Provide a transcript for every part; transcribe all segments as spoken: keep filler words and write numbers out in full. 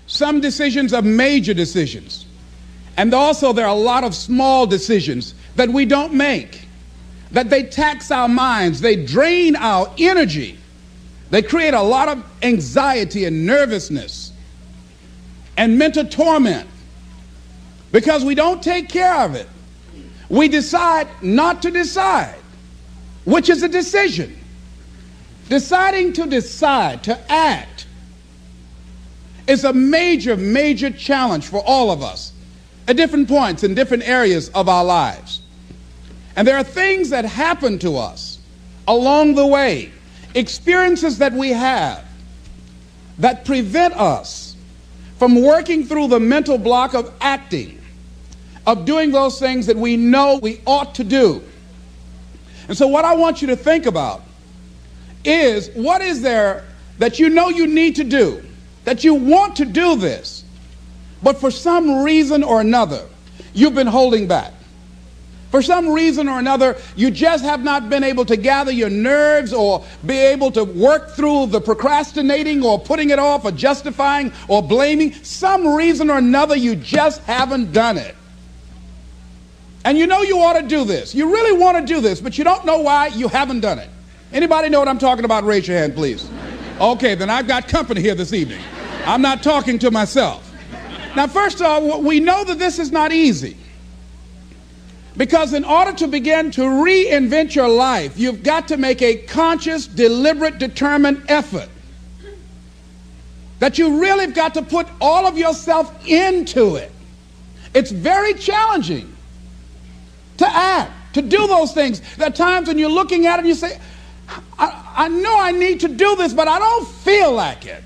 Some decisions are major decisions. And also there are a lot of small decisions that we don't make, that they tax our minds, they drain our energy, they create a lot of anxiety and nervousness and mental torment because we don't take care of it. We decide not to decide, which is a decision. Deciding to decide, to act, is a major, major challenge for all of us at different points in different areas of our lives. And there are things that happen to us along the way, experiences that we have that prevent us from working through the mental block of acting, of doing those things that we know we ought to do. And so what I want you to think about is, what is there that you know you need to do, that you want to do this, but for some reason or another, you've been holding back. For some reason or another, you just have not been able to gather your nerves or be able to work through the procrastinating or putting it off or justifying or blaming. Some reason or another, you just haven't done it. And you know you ought to do this. You really want to do this, but you don't know why you haven't done it. Anybody know what I'm talking about? Raise your hand, please. Okay, then I've got company here this evening. I'm not talking to myself. Now, first of all, we know that this is not easy. Because in order to begin to reinvent your life, you've got to make a conscious, deliberate, determined effort. That you really have got to put all of yourself into it. It's very challenging to act, to do those things. There are times when you're looking at it and you say, I, I know I need to do this, but I don't feel like it.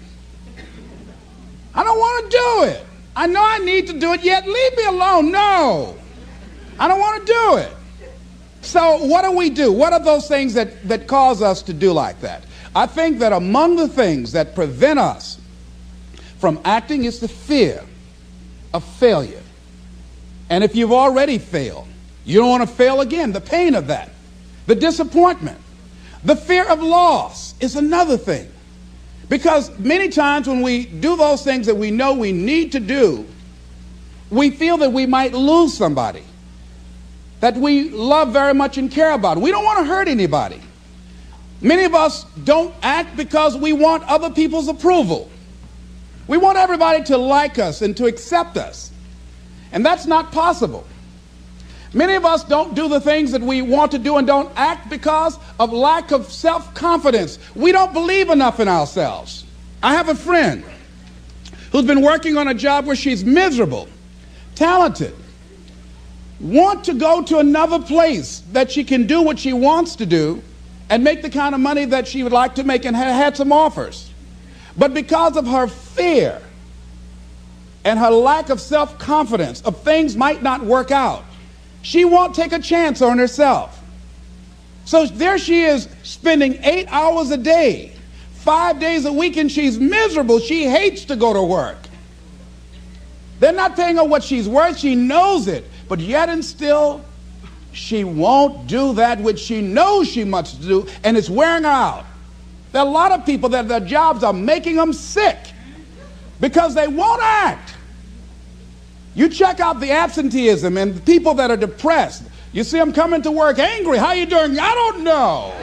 I don't want to do it. I know I need to do it, yet leave me alone. No, I don't want to do it. So what do we do? What are those things that, that cause us to do like that? I think that among the things that prevent us from acting is the fear of failure. And if you've already failed, you don't want to fail again. The pain of that, the disappointment, the fear of loss is another thing. Because many times when we do those things that we know we need to do, we feel that we might lose somebody that we love very much and care about. We don't want to hurt anybody. Many of us don't act because we want other people's approval. We want everybody to like us and to accept us. And that's not possible. Many of us don't do the things that we want to do and don't act because of lack of self-confidence. We don't believe enough in ourselves. I have a friend who's been working on a job where she's miserable, talented, want to go to another place that she can do what she wants to do and make the kind of money that she would like to make, and ha- had some offers. But because of her fear and her lack of self-confidence of things might not work out, she won't take a chance on herself. So there she is, spending eight hours a day, five days a week, and she's miserable. She hates to go to work. They're not paying her what she's worth. She knows it. But yet and still, she won't do that which she knows she must do, and it's wearing her out. There are a lot of people that their jobs are making them sick because they won't act. You check out the absenteeism and the people that are depressed. You see them coming to work angry. How you doing? I don't know.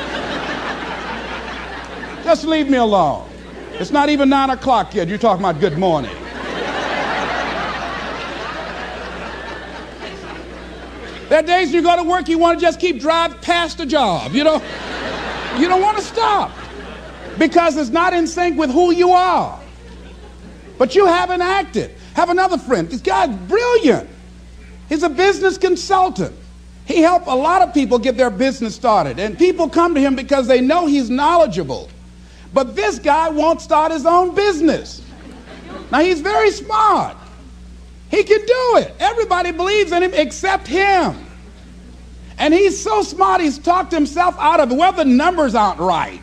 Just leave me alone. It's not even nine o'clock yet. You're talking about good morning. There are days you go to work, you want to just keep driving past the job. You know, you don't want to stop because it's not in sync with who you are. But you haven't acted. Have another friend. This guy's brilliant. He's a business consultant. He helped a lot of people get their business started. And people come to him because they know he's knowledgeable. But this guy won't start his own business. Now, he's very smart. He can do it. Everybody believes in him except him. And he's so smart, he's talked himself out of it. Well, the numbers aren't right.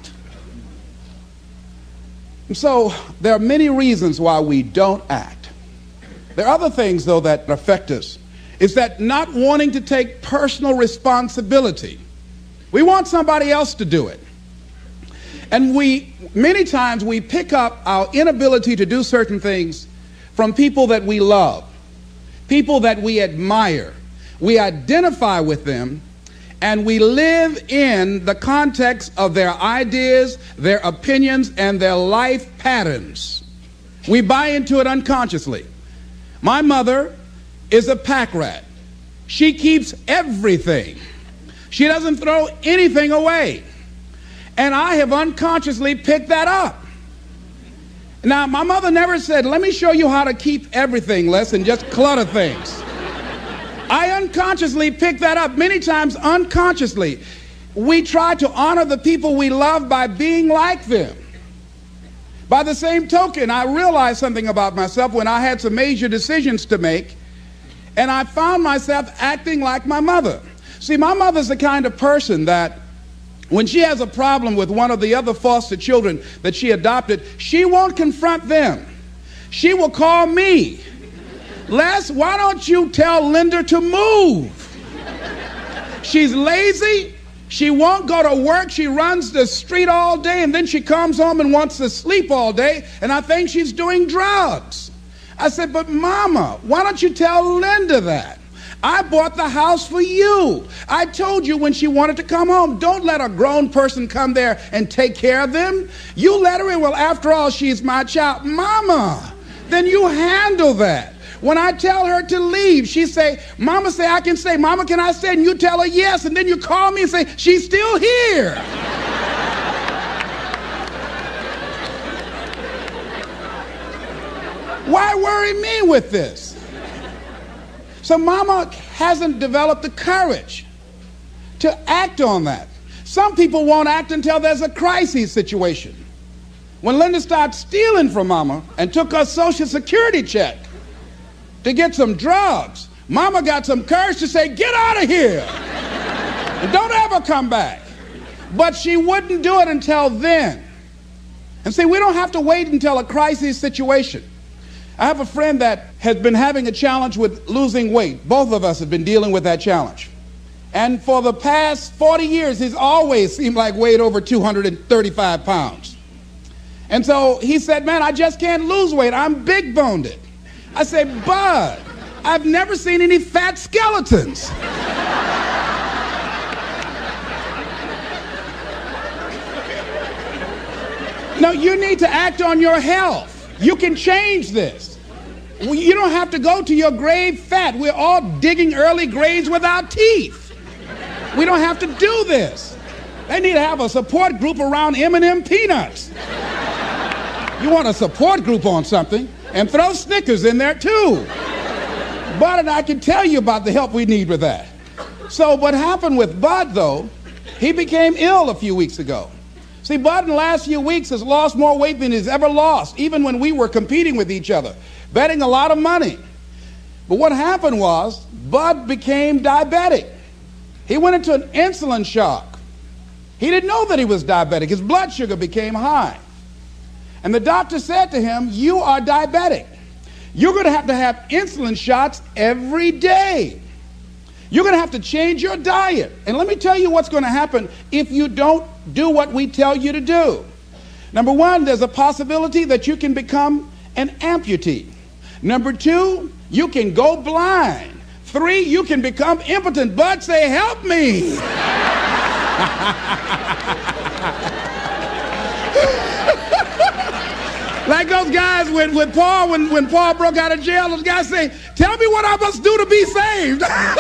And so there are many reasons why we don't act. There are other things, though, that affect us. Is that not wanting to take personal responsibility. We want somebody else to do it. And we, many times we pick up our inability to do certain things from people that we love, people that we admire. We identify with them, and we live in the context of their ideas, their opinions, and their life patterns. We buy into it unconsciously. My mother is a pack rat. She keeps everything. She doesn't throw anything away. And I have unconsciously picked that up. Now, my mother never said, let me show you how to keep everything less and just clutter things. I unconsciously picked that up, many times unconsciously. We try to honor the people we love by being like them. By the same token, I realized something about myself when I had some major decisions to make, and I found myself acting like my mother. See, my mother's the kind of person that when she has a problem with one of the other foster children that she adopted, she won't confront them. She will call me. Les, why don't you tell Linda to move? She's lazy. She won't go to work. She runs the street all day, and then she comes home and wants to sleep all day, and I think she's doing drugs. I said, but Mama, why don't you tell Linda that? I bought the house for you. I told you when she wanted to come home, don't let a grown person come there and take care of them. You let her in. Well, after all, she's my child. Mama, then you handle that. When I tell her to leave, she say, Mama say I can stay. Mama, can I stay? And you tell her yes, and then you call me and say, she's still here. Why worry me with this? So Mama hasn't developed the courage to act on that. Some people won't act until there's a crisis situation. When Linda started stealing from Mama and took her Social Security check to get some drugs, Mama got some courage to say, get out of here and don't ever come back. But she wouldn't do it until then. And see, we don't have to wait until a crisis situation. I have a friend that has been having a challenge with losing weight. Both of us have been dealing with that challenge. And for the past forty years, he's always seemed like weighed over two hundred thirty-five pounds. And so he said, man, I just can't lose weight. I'm big-boned it. I say, Bud, I've never seen any fat skeletons. No, you need to act on your health. You can change this. You don't have to go to your grave fat. We're all digging early graves without teeth. We don't have to do this. They need to have a support group around M and M peanuts. You want a support group on something, and throw Snickers in there too. Bud and I can tell you about the help we need with that. So what happened with Bud, though, he became ill a few weeks ago. See, Bud in the last few weeks has lost more weight than he's ever lost, even when we were competing with each other, betting a lot of money. But what happened was, Bud became diabetic. He went into an insulin shock. He didn't know that he was diabetic. His blood sugar became high. And the doctor said to him, you are diabetic. You're going to have to have insulin shots every day. You're going to have to change your diet. And let me tell you what's going to happen if you don't do what we tell you to do. Number one, there's a possibility that you can become an amputee. Number two, you can go blind. Three, you can become impotent. Bud, say, help me. Like those guys with, with Paul, when, when Paul broke out of jail, those guys say, tell me what I must do to be saved.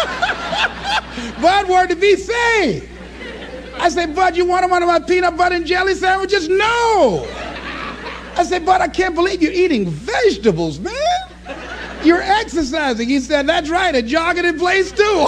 Bud wanted to be saved. I said, Bud, you want one of my peanut butter and jelly sandwiches? No. I said, Bud, I can't believe you're eating vegetables, man. You're exercising. He said, that's right, and jogging in place too.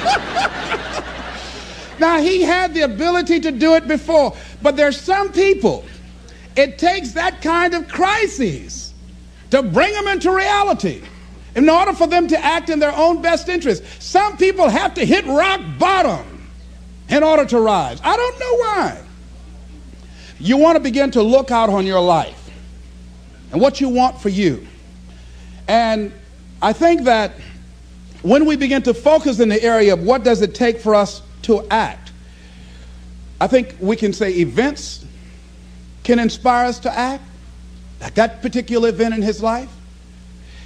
Now, he had the ability to do it before, but there's some people, it takes that kind of crisis to bring them into reality in order for them to act in their own best interest. Some people have to hit rock bottom in order to rise. I don't know why. You want to begin to look out on your life and what you want for you. And I think that when we begin to focus in the area of what does it take for us to act, I think we can say events can inspire us to act, like that particular event in his life.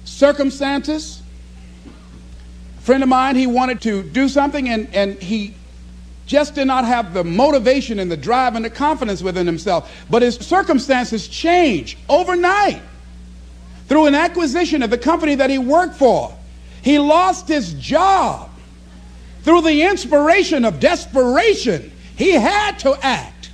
circumstances. A friend of mine, he wanted to do something, and, and he just did not have the motivation and the drive and the confidence within himself. But his circumstances changed overnight through an acquisition of the company that he worked for. He lost his job through the inspiration of desperation. He had to act.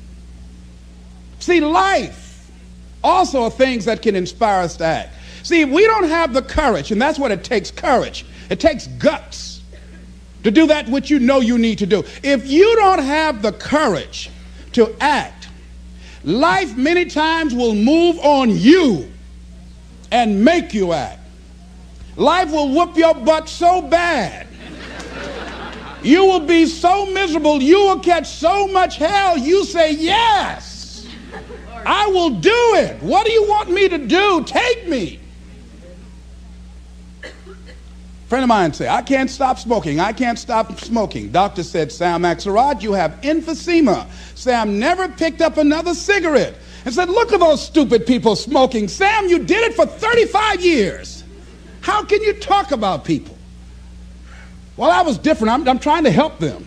See, life also are things that can inspire us to act. See, if we don't have the courage, and that's what it takes, courage. It takes guts to do that which you know you need to do. If you don't have the courage to act, life many times will move on you and make you act. Life will whoop your butt so bad. You will be so miserable, you will catch so much hell, you say, yes, I will do it. What do you want me to do? Take me. A friend of mine said, I can't stop smoking. I can't stop smoking. Doctor said, Sam Axelrod, you have emphysema. Sam never picked up another cigarette and said, look at those stupid people smoking. Sam, you did it for thirty-five years. How can you talk about people? Well, I was different. I'm, I'm trying to help them.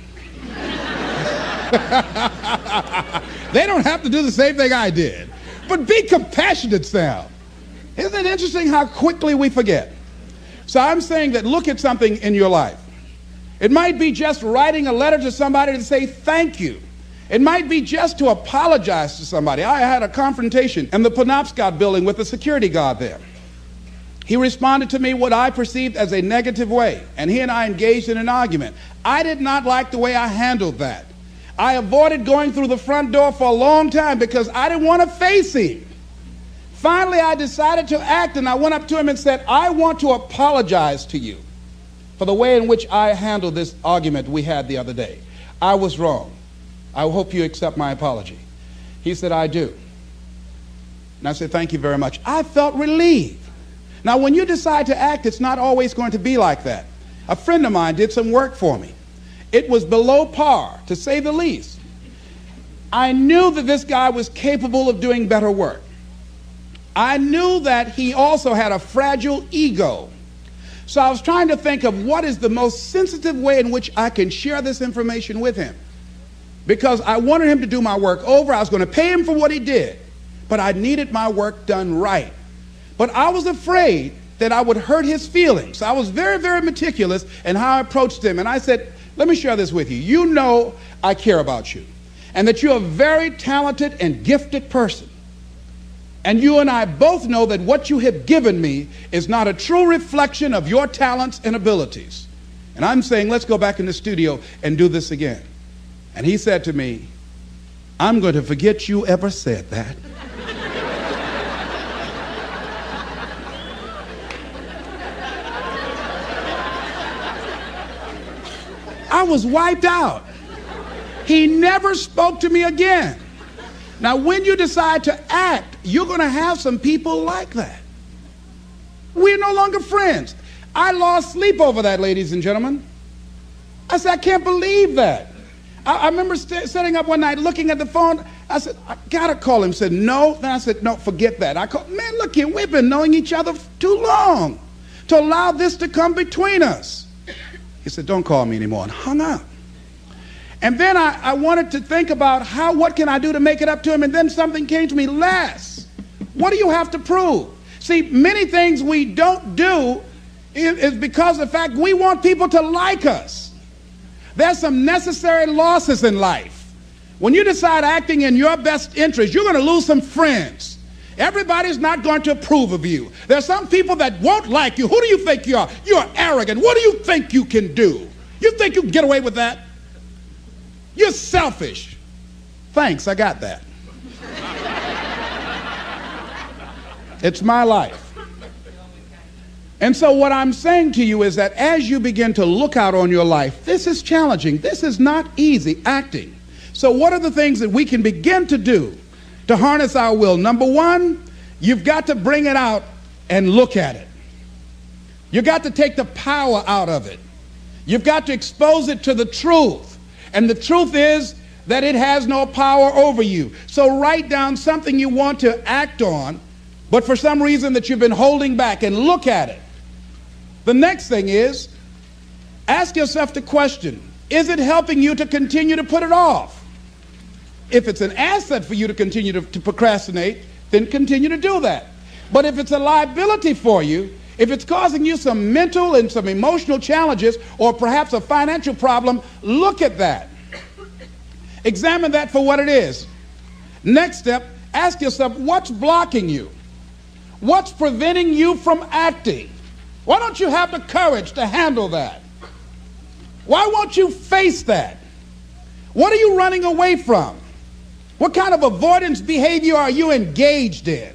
They don't have to do the same thing I did. But be compassionate, Sam. Isn't it interesting how quickly we forget? So I'm saying that look at something in your life. It might be just writing a letter to somebody to say thank you. It might be just to apologize to somebody. I had a confrontation in the Penobscot building with the security guard there. He responded to me what I perceived as a negative way, and he and I engaged in an argument. I did not like the way I handled that. I avoided going through the front door for a long time because I didn't want to face him. Finally, I decided to act, and I went up to him and said, I want to apologize to you for the way in which I handled this argument we had the other day. I was wrong. I hope you accept my apology. He said, I do. And I said, thank you very much. I felt relieved. Now, when you decide to act, it's not always going to be like that. A friend of mine did some work for me. It was below par, to say the least. I knew that this guy was capable of doing better work. I knew that he also had a fragile ego. So I was trying to think of what is the most sensitive way in which I can share this information with him. Because I wanted him to do my work over. I was going to pay him for what he did. But I needed my work done right. But I was afraid that I would hurt his feelings. I was very, very meticulous in how I approached him. And I said, let me share this with you. You know I care about you. And that you're a very talented and gifted person. And you and I both know that what you have given me is not a true reflection of your talents and abilities. And I'm saying, let's go back in the studio and do this again. And he said to me, I'm going to forget you ever said that. I was wiped out. He never spoke to me again. Now, when you decide to act, you're going to have some people like that. We're no longer friends. I lost sleep over that, ladies and gentlemen. I said, I can't believe that. I, I remember st- sitting up one night looking at the phone. I said, I got to call him. He said, no. Then I said, no, forget that. I called, man, look here, we've been knowing each other too long to allow this to come between us. He said, don't call me anymore, and hung up. And then I, I wanted to think about how, what can I do to make it up to him? And then something came to me, Les, what do you have to prove? See, many things we don't do is, is because of the fact we want people to like us. There's some necessary losses in life. When you decide acting in your best interest, you're going to lose some friends. Everybody's not going to approve of you. There's some people that won't like you. Who do you think you are? You're arrogant. What do you think you can do? You think you can get away with that? You're selfish. Thanks, I got that. It's my life. And so what I'm saying to you is that as you begin to look out on your life, this is challenging. This is not easy, acting. So what are the things that we can begin to do to harness our will? Number one, you've got to bring it out and look at it. You've got to take the power out of it. You've got to expose it to the truth. And the truth is that it has no power over you. So write down something you want to act on but for some reason that you've been holding back, and look at it. The next thing is, ask yourself the question, is it helping you to continue to put it off? If it's an asset for you to continue to, to procrastinate, then continue to do that. But if it's a liability for you, if it's causing you some mental and some emotional challenges, or perhaps a financial problem, look at that. Examine that for what it is. Next step, ask yourself, what's blocking you? What's preventing you from acting? Why don't you have the courage to handle that? Why won't you face that? What are you running away from? What kind of avoidance behavior are you engaged in?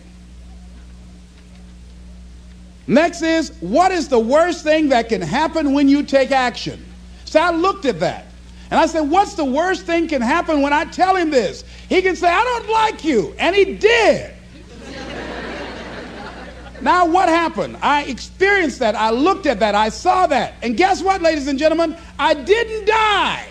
Next is, what is the worst thing that can happen when you take action? So I looked at that, and I said, what's the worst thing can happen when I tell him this? He can say, I don't like you, and he did. Now what happened? I experienced that, I looked at that, I saw that, and guess what, ladies and gentlemen? I didn't die.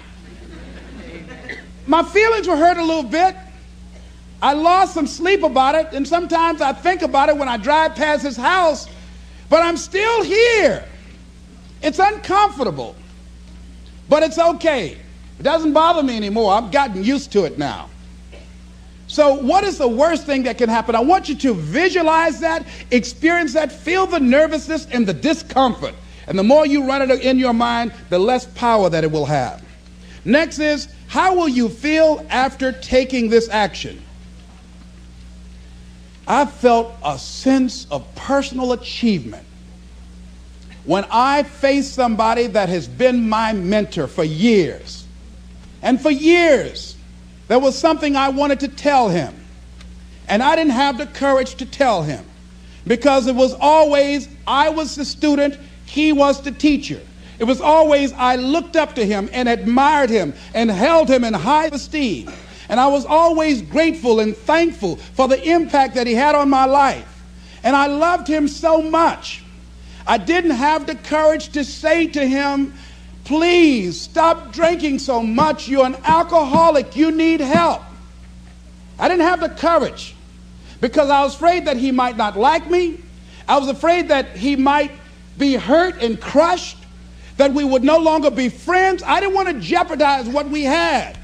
My feelings were hurt a little bit. I lost some sleep about it, and sometimes I think about it when I drive past his house. But I'm still here. It's uncomfortable, but it's okay. It doesn't bother me anymore. I've gotten used to it now. So what is the worst thing that can happen? I want you to visualize that, experience that, feel the nervousness and the discomfort. And the more you run it in your mind, the less power that it will have. Next is, how will you feel after taking this action? I felt a sense of personal achievement when I faced somebody that has been my mentor for years. And for years, there was something I wanted to tell him, and I didn't have the courage to tell him, because it was always, I was the student, he was the teacher. It was always, I looked up to him and admired him and held him in high esteem. And I was always grateful and thankful for the impact that he had on my life. And I loved him so much. I didn't have the courage to say to him, please stop drinking so much. You're an alcoholic. You need help. I didn't have the courage because I was afraid that he might not like me. I was afraid that he might be hurt and crushed, that we would no longer be friends. I didn't want to jeopardize what we had.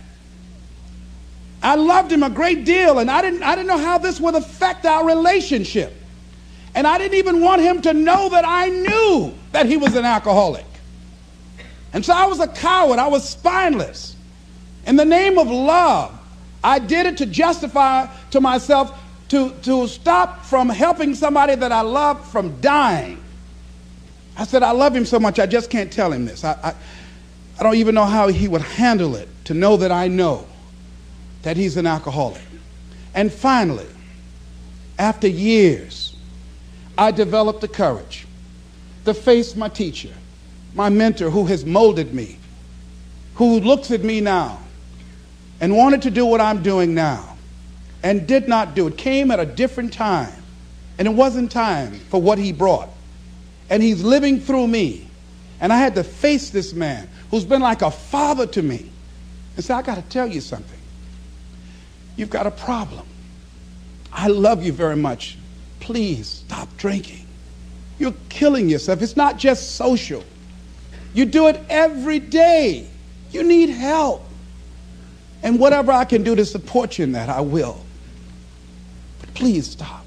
I loved him a great deal, and I didn't, I didn't know how this would affect our relationship. And I didn't even want him to know that I knew that he was an alcoholic. And so I was a coward. I was spineless. In the name of love, I did it to justify to myself to, to stop from helping somebody that I loved from dying. I said, I love him so much, I just can't tell him this. I, I, I don't even know how he would handle it, to know that I know that he's an alcoholic. And finally, after years, I developed the courage to face my teacher, my mentor who has molded me, who looks at me now and wanted to do what I'm doing now and did not do it. Came at a different time, and it wasn't time for what he brought. And he's living through me. And I had to face this man who's been like a father to me and say, I got to tell you something. You've got a problem. I love you very much. Please stop drinking. You're killing yourself. It's not just social. You do it every day. You need help. And whatever I can do to support you in that, I will. But please stop.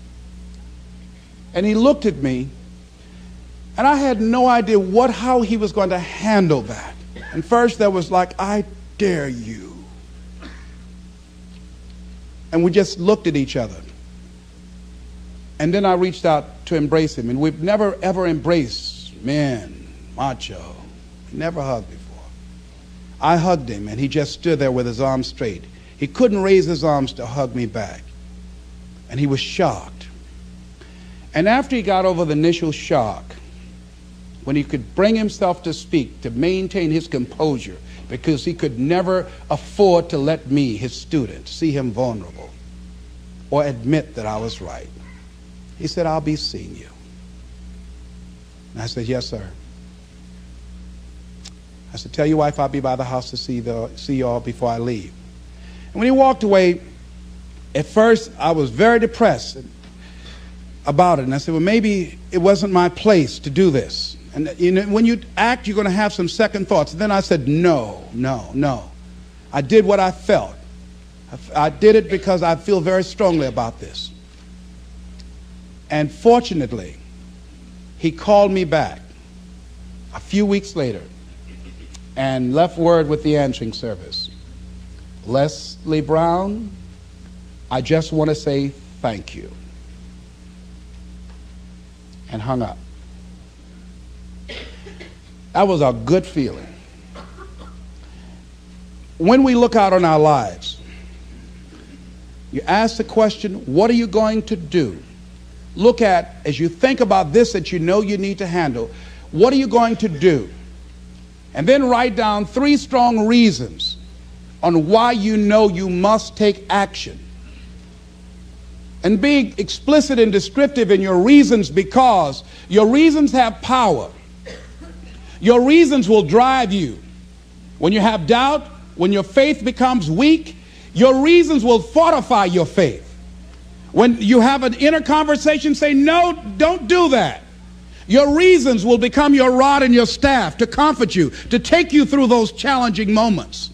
And he looked at me, and I had no idea what, how he was going to handle that. And first there was like, I dare you. And we just looked at each other. And then I reached out to embrace him. And we've never, ever embraced men, macho. Never hugged before. I hugged him, and he just stood there with his arms straight. He couldn't raise his arms to hug me back. And he was shocked. And after he got over the initial shock, when he could bring himself to speak, to maintain his composure, because he could never afford to let me, his student, see him vulnerable or admit that I was right. He said, I'll be seeing you. And I said, yes, sir. I said, tell your wife I'll be by the house to see, the, see you all before I leave. And when he walked away, at first I was very depressed. about it. And I said, well, maybe it wasn't my place to do this. And you know, when you act, you're going to have some second thoughts. And then I said, no, no, no. I did what I felt. I, I did it because I feel very strongly about this. And fortunately, he called me back a few weeks later and left word with the answering service. Leslie Brown, I just want to say thank you. And hung up. That was a good feeling. When we look out on our lives, you ask the question, what are you going to do? Look at, as you think about this that you know you need to handle, what are you going to do? And then write down three strong reasons on why you know you must take action. And be explicit and descriptive in your reasons, because your reasons have power. Your reasons will drive you. When you have doubt, when your faith becomes weak, your reasons will fortify your faith. When you have an inner conversation, say, no, don't do that. Your reasons will become your rod and your staff to comfort you, to take you through those challenging moments.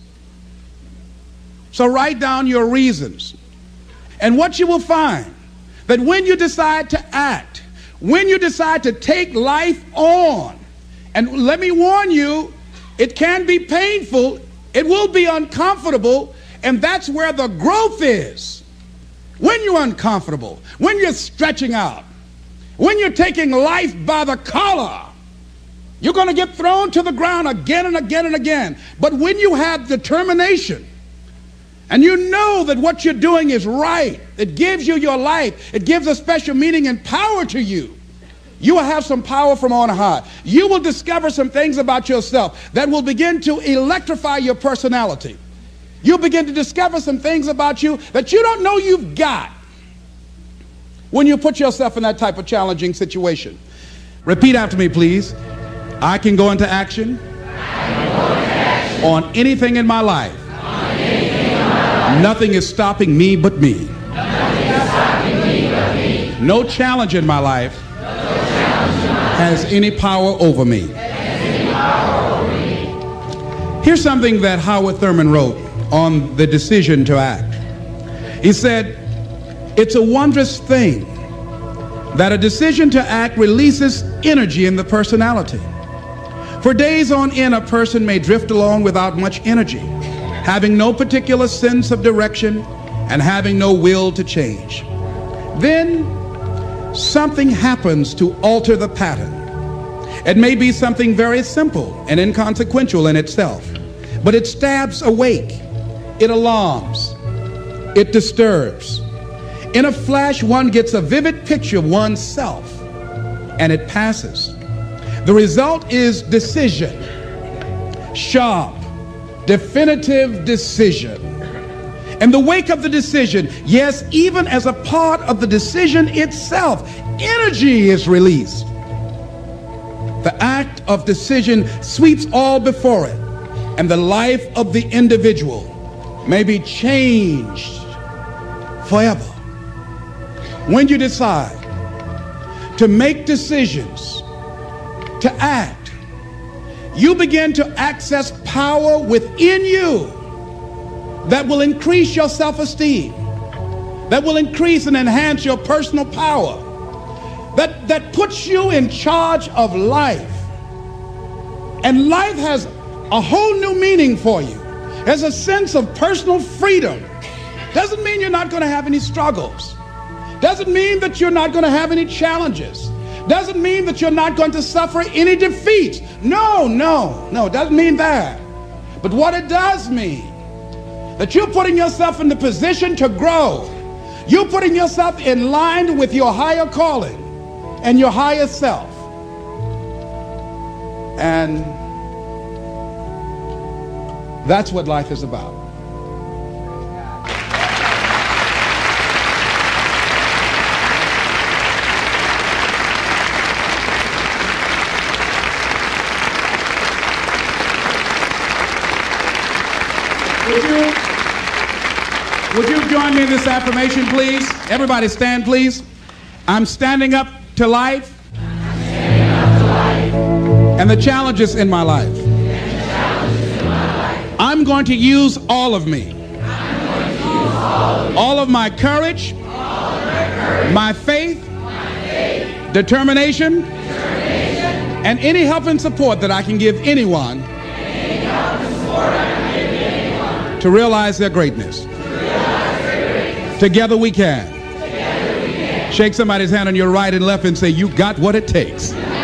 So write down your reasons. And what you will find, that when you decide to act, when you decide to take life on, and let me warn you, it can be painful, it will be uncomfortable, and that's where the growth is. When you're uncomfortable, when you're stretching out, when you're taking life by the collar, you're going to get thrown to the ground again and again and again. But when you have determination, and you know that what you're doing is right, it gives you your life, it gives a special meaning and power to you, you will have some power from on high. You will discover some things about yourself that will begin to electrify your personality. You'll begin to discover some things about you that you don't know you've got when you put yourself in that type of challenging situation. Repeat after me, please. I can go into action, I can go into action. On anything in my life. Nothing is stopping me but me. Nothing is stopping me but me. No challenge in my life no challenge in my has life. Any power over me. Any power over me. Here's something that Howard Thurman wrote on the decision to act. He said, it's a wondrous thing that a decision to act releases energy in the personality. For days on end, a person may drift along without much energy, having no particular sense of direction and having no will to change. Then something happens to alter the pattern. It may be something very simple and inconsequential in itself, but it stabs awake, it alarms, it disturbs. In a flash, one gets a vivid picture of oneself, and it passes. The result is decision, sharp, definitive decision. In the wake of the decision, yes, even as a part of the decision itself, energy is released. The act of decision sweeps all before it, and the life of the individual may be changed forever. When you decide to make decisions, to act, you begin to access power within you that will increase your self-esteem, that will increase and enhance your personal power, that, that puts you in charge of life. And life has a whole new meaning for you. There's a sense of personal freedom. Doesn't mean you're not going to have any struggles. Doesn't mean that you're not going to have any challenges. Doesn't mean that you're not going to suffer any defeats. No, no, no, doesn't mean that. But what it does mean, that you're putting yourself in the position to grow. You're putting yourself in line with your higher calling and your higher self. And that's what life is about. Would you, would you join me in this affirmation, please? Everybody stand, please. I'm standing up to life and the challenges in my life. I'm going to use all of me. All of my courage, my faith, determination, and any help and support that I can give anyone to realize their greatness. Together we can. Shake somebody's hand on your right and left and say, you got what it takes.